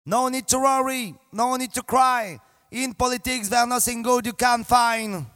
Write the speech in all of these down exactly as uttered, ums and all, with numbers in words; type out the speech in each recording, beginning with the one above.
No need to worry, no need to cry. In politics there's nothing good you can't find.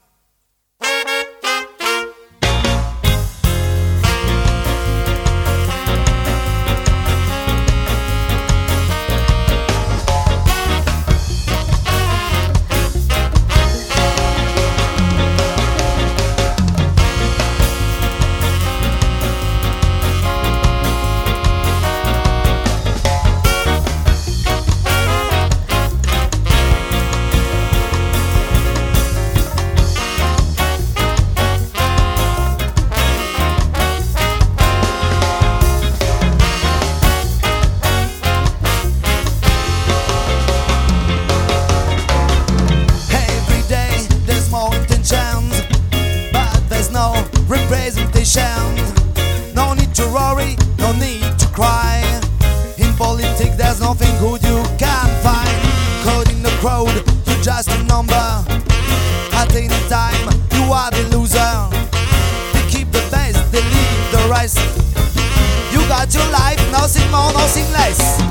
No need to worry, no need to cry. In politics there's nothing good you can find. Caught in the crowd, you're just a number. At any time, you are the loser. They keep the best, they leave the rest. You got your life, nothing more, nothing less.